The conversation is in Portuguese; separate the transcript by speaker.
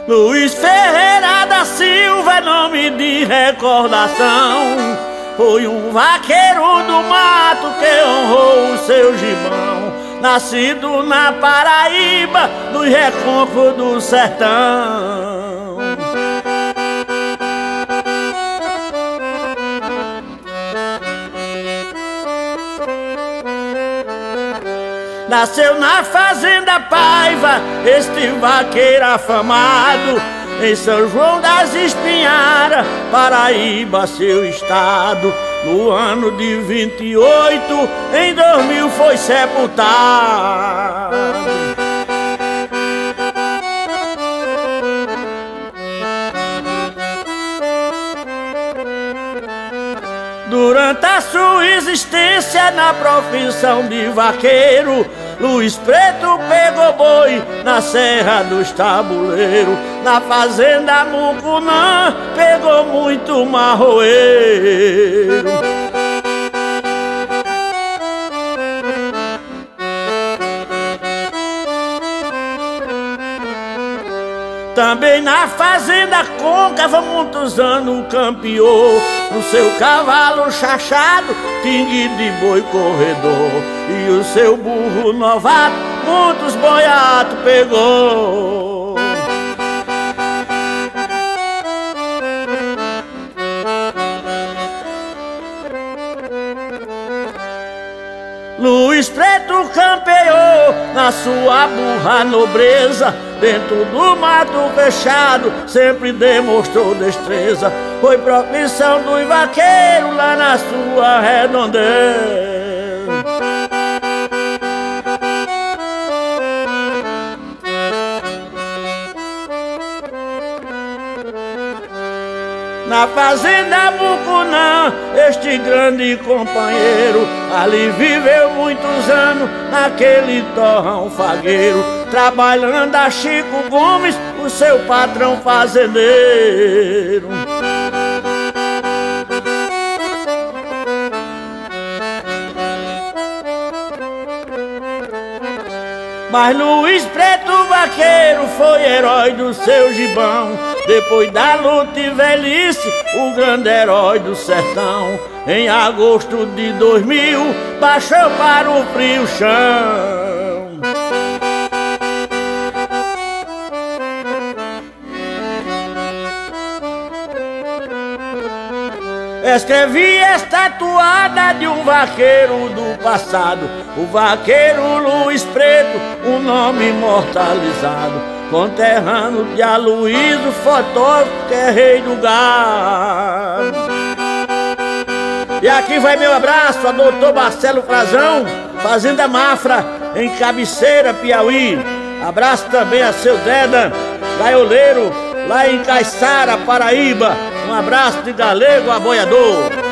Speaker 1: Luiz Ferreira da Silva é nome de recordação. Foi um vaqueiro do mato que honrou o seu gibão, nascido na Paraíba, nos recôncavos do sertão. Nasceu na fazenda Paiva, este vaqueiro afamado, em São João das Espinharas, Paraíba, seu estado. No ano de 28, em 2000 foi sepultado. Durante a sua existência na profissão de vaqueiro, Luiz Preto pegou boi na Serra dos Tabuleiros. Na fazenda Mucunã pegou muito marroeiro. Também na fazenda Côncava muitos anos campeou, no seu cavalo chachado, tingue de boi corredor, e o seu burro novato muitos boiatos pegou. Luiz Preto campeou na sua burra nobreza, dentro do mato fechado sempre demonstrou destreza. Foi profissão dos vaqueiros lá na sua redondeza. Na fazenda Mucunã, este grande companheiro ali viveu muitos anos naquele torrão fagueiro, trabalhando a Chico Gomes, o seu patrão fazendeiro. Mas Luiz Preto vaqueiro foi herói do seu gibão. Depois da luta e velhice, o grande herói do sertão, em agosto de 2000, baixou para o frio chão. Escrevi esta toada de um vaqueiro do passado, o vaqueiro Luiz Preto, um nome imortalizado, conterrâneo de Aloysio, fotógrafo que é rei do gado. E aqui vai meu abraço a doutor Marcelo Frazão, Fazenda Mafra, em Cabeceira, Piauí. Abraço também a seu Deda Gaioleiro, lá em Caiçara, Paraíba. Um abraço de galego aboiador.